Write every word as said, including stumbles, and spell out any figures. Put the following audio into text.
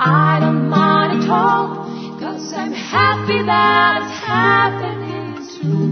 I don't mind at all, 'cause I'm happy that it's happening to me.